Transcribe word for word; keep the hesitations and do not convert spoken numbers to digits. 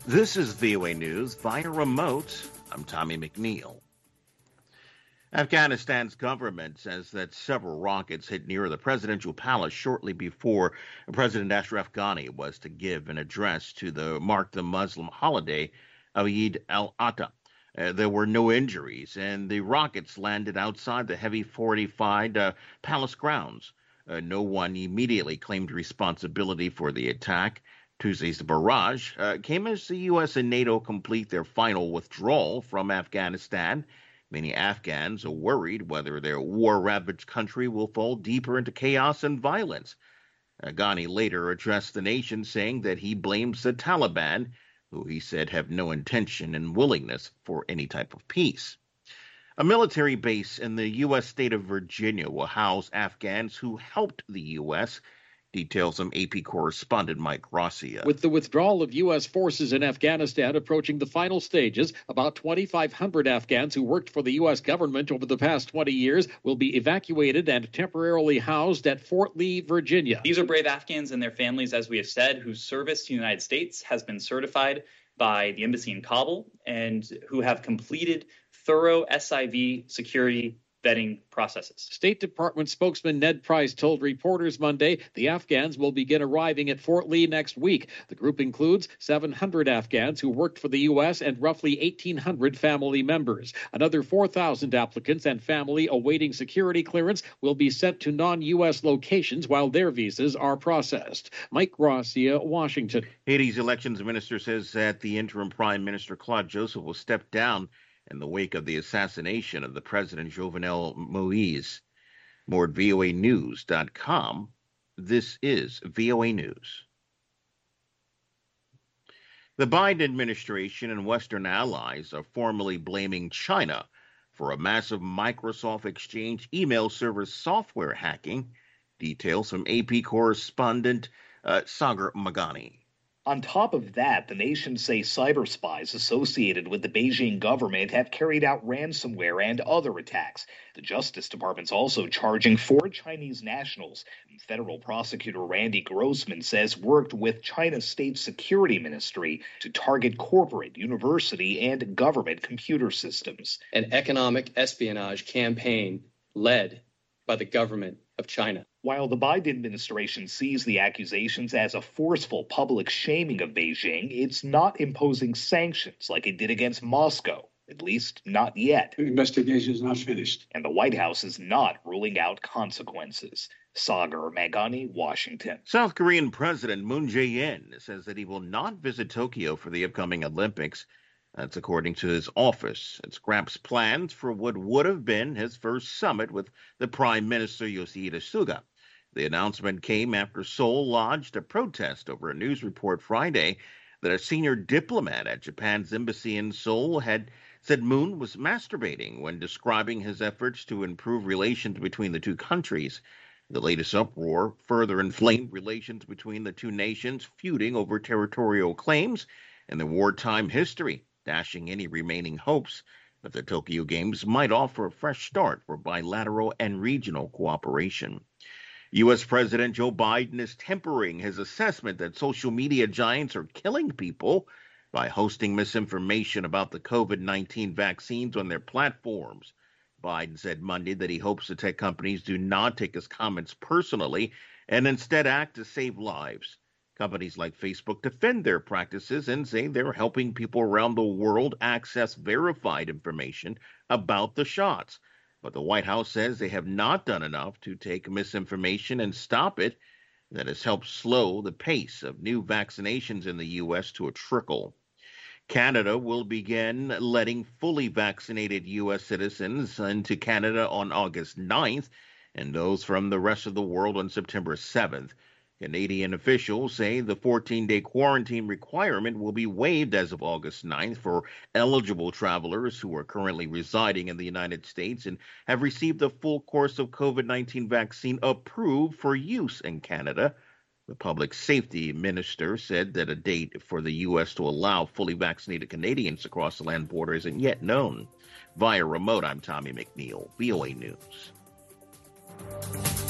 This is V O A News via remote. I'm Tommy McNeil. Afghanistan's government says that several rockets hit near the presidential palace shortly before President Ashraf Ghani was to give an address to the mark the Muslim holiday of Eid al-Adha. Uh, there were no injuries, and the rockets landed outside the heavy fortified uh, palace grounds. Uh, no one immediately claimed responsibility for the attack. Tuesday's barrage uh, came as the U S and NATO complete their final withdrawal from Afghanistan. Many Afghans are worried whether their war-ravaged country will fall deeper into chaos and violence. Uh, Ghani later addressed the nation, saying that he blames the Taliban, who he said have no intention and willingness for any type of peace. A military base in the U S state of Virginia will house Afghans who helped the U S Details from A P correspondent Mike Gracia. With the withdrawal of U S forces in Afghanistan approaching the final stages, about twenty-five hundred Afghans who worked for the U S government over the past twenty years will be evacuated and temporarily housed at Fort Lee, Virginia. These are brave Afghans and their families, as we have said, whose service to the United States has been certified by the embassy in Kabul and who have completed thorough S I V security vetting processes. State Department spokesman Ned Price told reporters Monday the Afghans will begin arriving at Fort Lee next week. The group includes seven hundred Afghans who worked for the U S and roughly eighteen hundred family members. Another four thousand applicants and family awaiting security clearance will be sent to non-U S locations while their visas are processed. Mike Gracia, Washington. Haiti's elections minister says that the interim prime minister Claude Joseph will step down in the wake of the assassination of the president Jovenel Moise. More at V O A news dot com. This is V O A News. The Biden administration and Western allies are formally blaming China for a massive Microsoft Exchange email server software hacking. Details from A P correspondent uh, Sagar Magani. On top of that, the nations say cyber spies associated with the Beijing government have carried out ransomware and other attacks. The Justice Department's also charging four Chinese nationals. Federal prosecutor Randy Grossman says worked with China's state security ministry to target corporate, university, and government computer systems. An economic espionage campaign led by the government of China. While the Biden administration sees the accusations as a forceful public shaming of Beijing, it's not imposing sanctions like it did against Moscow, at least not yet. The investigation is not finished. And the White House is not ruling out consequences. Sagar Magani, Washington. South Korean President Moon Jae-in says that he will not visit Tokyo for the upcoming Olympics. That's according to his office. It scraps plans for what would have been his first summit with the Prime Minister Yoshihide Suga. The announcement came after Seoul lodged a protest over a news report Friday that a senior diplomat at Japan's embassy in Seoul had said Moon was masturbating when describing his efforts to improve relations between the two countries. The latest uproar further inflamed relations between the two nations, feuding over territorial claims and their wartime history, dashing any remaining hopes that the Tokyo Games might offer a fresh start for bilateral and regional cooperation. U S. President Joe Biden is tempering his assessment that social media giants are killing people by hosting misinformation about the COVID nineteen vaccines on their platforms. Biden said Monday that he hopes the tech companies do not take his comments personally and instead act to save lives. Companies like Facebook defend their practices and say they're helping people around the world access verified information about the shots. But the White House says they have not done enough to take misinformation and stop it. That has helped slow the pace of new vaccinations in the U S to a trickle. Canada will begin letting fully vaccinated U S citizens into Canada on August ninth and those from the rest of the world on September seventh. Canadian officials say the fourteen-day quarantine requirement will be waived as of August ninth for eligible travelers who are currently residing in the United States and have received the full course of COVID nineteen vaccine approved for use in Canada. The public safety minister said that a date for the U S to allow fully vaccinated Canadians to cross the land border isn't yet known. Via remote, I'm Tommy McNeil, V O A News.